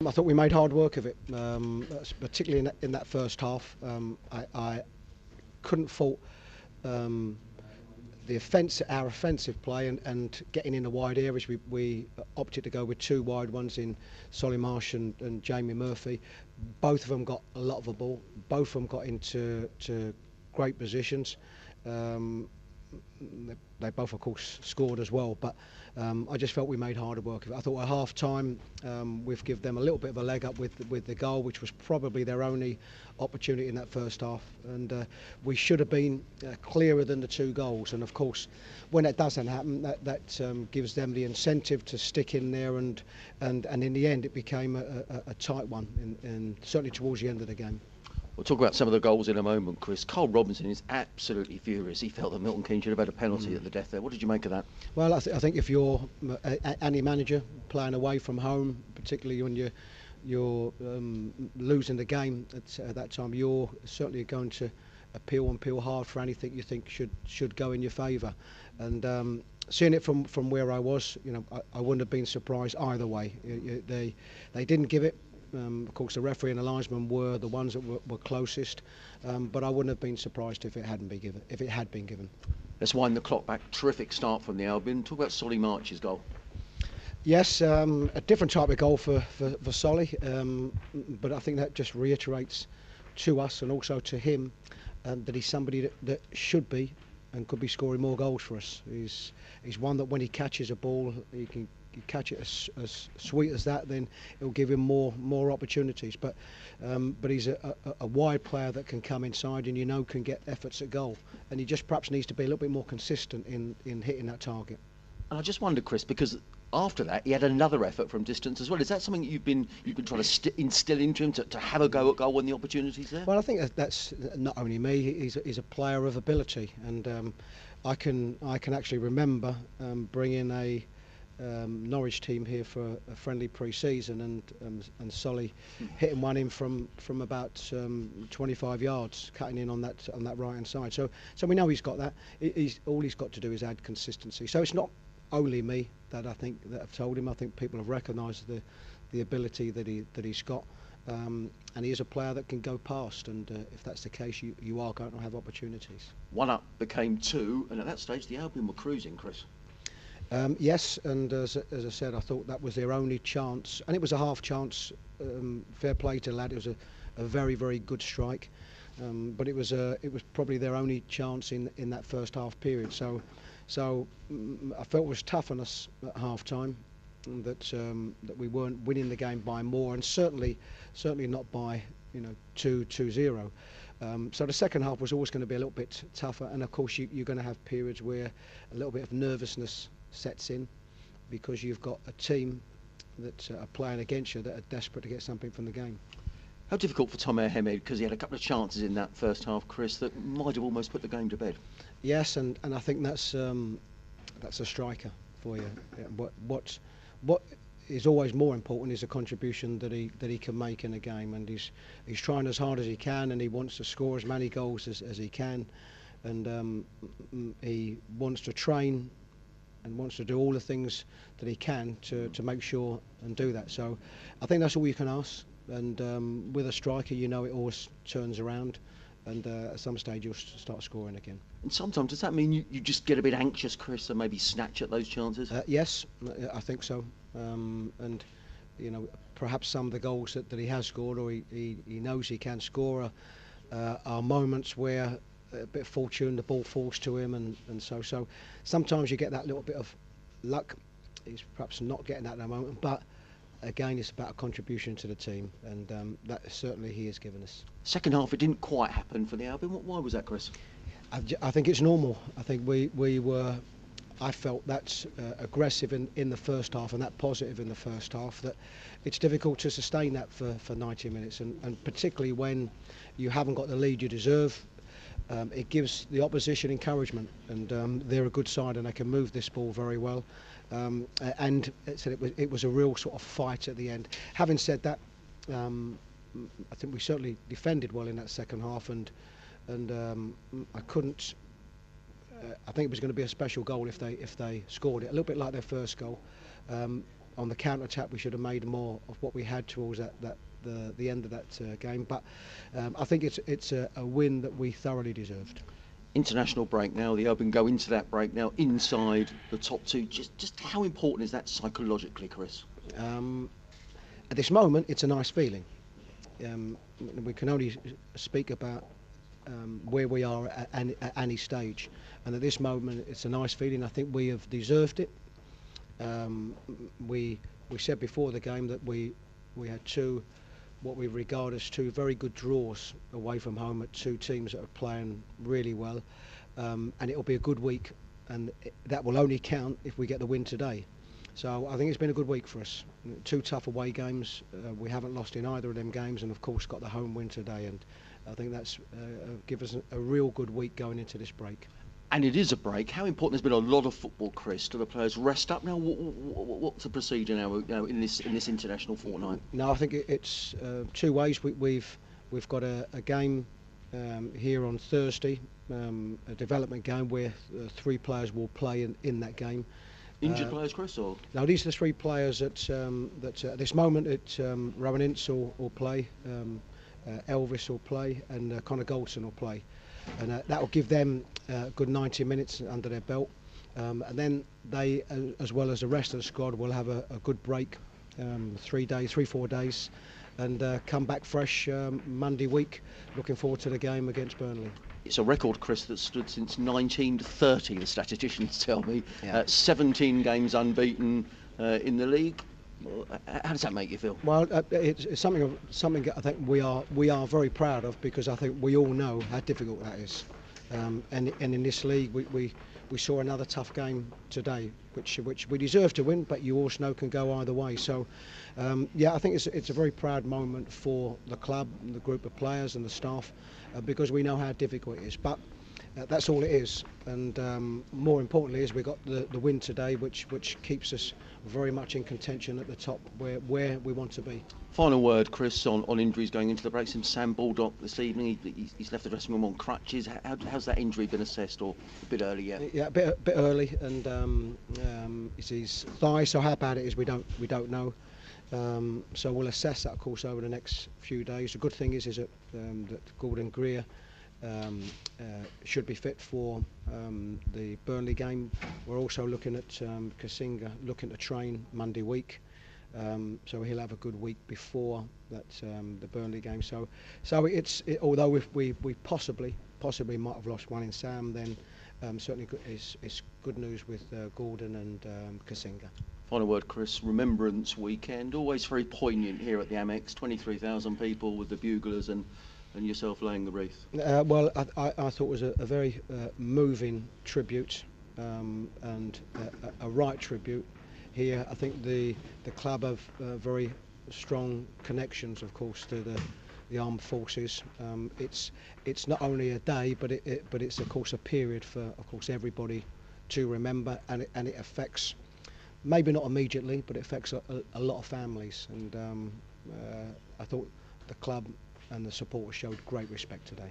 I thought we made hard work of it, particularly in that first half. I couldn't fault um, our offensive play and getting in the wide areas. We opted to go with two wide ones in Solly Marsh and Jamie Murphy. Both of them got a lot of the ball. Both of them got into great positions. Um, they both, of course, scored as well, but I just felt we made harder work of it. I thought at half time we've given them a little bit of a leg up with the goal, which was probably their only opportunity in that first half, and we should have been clearer than the two goals. And of course, when that doesn't happen, that gives them the incentive to stick in there, and in the end it became a tight one, and certainly towards the end of the game. We'll talk about some of the goals in a moment, Chris. Carl Robinson is absolutely furious. He felt that Milton Keynes should have had a penalty at the death there. What did you make of that? Well, I think if you're any manager playing away from home, particularly when you're losing the game at that time, you're certainly going to appeal hard for anything you think should go in your favour. And seeing it from where I was, I wouldn't have been surprised either way. They didn't give it. Of course, the referee and the linesman were the ones that were closest, but I wouldn't have been surprised if it had been given. Let's wind the clock back. Terrific start from the Albion. Talk about Solly March's goal. Yes, a different type of goal for Solly, but I think that just reiterates to us and also to him that he's somebody that should be and could be scoring more goals for us. He's one that when he catches a ball, he can catch it as sweet as that, then it'll give him more opportunities. But he's a wide player that can come inside and can get efforts at goal, and he just perhaps needs to be a little bit more consistent in hitting that target. And I just wonder, Chris, because after that he had another effort from distance as well. Is that something that you've been trying to instill into him to have a go at goal when the opportunity's there? Well, I think that's not only me. He's a player of ability, and I can actually remember bringing a Norwich team here for a friendly pre-season, and Solly hitting one in from about 25 yards, cutting in on that right hand side. So we know he's got that. All he's got to do is add consistency. So it's not only me that have told him. I think people have recognised the ability that he's got, and he is a player that can go past. And if that's the case, you are going to have opportunities. 1 up became 2, and at that stage the Albion were cruising, Chris. Yes, and as I said, I thought that was their only chance, and it was a half chance. Fair play to the lad; it was a very, very good strike, but it was probably their only chance in that first half period. So I felt it was tough on us at half time, that we weren't winning the game by more, and certainly not by 2-0. So the second half was always going to be a little bit tougher, and of course you're going to have periods where a little bit of nervousness sets in, because you've got a team that are playing against you that are desperate to get something from the game. How difficult for Tom Airhead, because he had a couple of chances in that first half, Chris, that might have almost put the game to bed. Yes, and I think that's a striker for you. What is always more important is the contribution that he can make in a game, and he's trying as hard as he can, and he wants to score as many goals as he can, and he wants to train and wants to do all the things that he can to make sure and do that. So I think that's all you can ask, and with a striker, it always turns around, and at some stage you'll start scoring again. And sometimes, does that mean you just get a bit anxious, Chris, and maybe snatch at those chances? Yes, I think so, and perhaps some of the goals that he has scored, or he knows he can score, are moments where a bit of fortune, the ball falls to him, and so sometimes you get that little bit of luck. He's perhaps not getting that at the moment, but again, it's about a contribution to the team, and that certainly he has given us. Second half, it didn't quite happen for the Albion. Why was that, Chris? I think it's normal. I think we were, I felt that aggressive in the first half and that positive in the first half, that it's difficult to sustain that for 90 minutes, and particularly when you haven't got the lead you deserve. It gives the opposition encouragement, and they're a good side and they can move this ball very well. And it was a real sort of fight at the end. Having said that, I think we certainly defended well in that second half, and I couldn't. I think it was going to be a special goal if they scored it, a little bit like their first goal. on the counter attack we should have made more of what we had towards the end of that game. But I think it's a win that we thoroughly deserved. International break now. The Open go into that break now inside the top two. Just how important is that psychologically, Chris? At this moment, it's a nice feeling. We can only speak about where we are at any stage, and at this moment, it's a nice feeling. I think we have deserved it. We said before the game that we had what we regard as two very good draws away from home at two teams that are playing really well, and it'll be a good week, and that will only count if we get the win today. So I think it's been a good week for us. Two tough away games. We haven't lost in either of them games, and of course got the home win today. And I think that's give us a real good week going into this break. And it is a break. How important has been a lot of football, Chris? Do the players rest up now? What's the procedure now in this international fortnight? No, I think it's two ways. We've got a game here on Thursday, a development game where 3 players will play in that game. Injured players, Chris, or? No, these are the 3 players that at this moment Rowan Ince will play, Elvis will play, and Connor Goldson will play, and that will give them a good 90 minutes under their belt, and then they, as well as the rest of the squad, will have a good break, 3-4 days, and come back fresh Monday week. Looking forward to the game against Burnley. It's a record, Chris, that's stood since 1930, the statisticians tell me. Yeah. 17 games unbeaten in the league. How does that make you feel? Well, it's something I think we are very proud of, because I think we all know how difficult that is. And in this league, we saw another tough game today, which we deserve to win, but you also know can go either way. So, yeah, I think it's a very proud moment for the club, and the group of players and the staff, because we know how difficult it is. But that's all it is. And more importantly, is we got the win today, which keeps us very much in contention at the top, where we want to be. Final word, Chris, on injuries going into the break. Since Sam Baldock this evening, he's left the dressing room on crutches. How's that injury been assessed, or a bit early yet? Yeah, a bit early, and it's his thigh. So how bad it is, we don't know. So we'll assess that, of course, over the next few days. The good thing is that Gordon Greer should be fit for the Burnley game. We're also looking at Kasinga looking to train Monday week. So he'll have a good week before that the Burnley game. So although we possibly might have lost one in Sam, then certainly it's good news with Gordon and Kasinga. Final word, Chris. Remembrance weekend, always very poignant here at the Amex. 23,000 people with the buglers and yourself laying the wreath. Well, I thought it was a very moving tribute, and a right tribute. Here, I think the club have very strong connections, of course, to the armed forces. It's not only a day, but it's of course a period for, of course, everybody to remember, and it affects, maybe not immediately, but it affects a lot of families. And I thought the club and the supporters showed great respect today.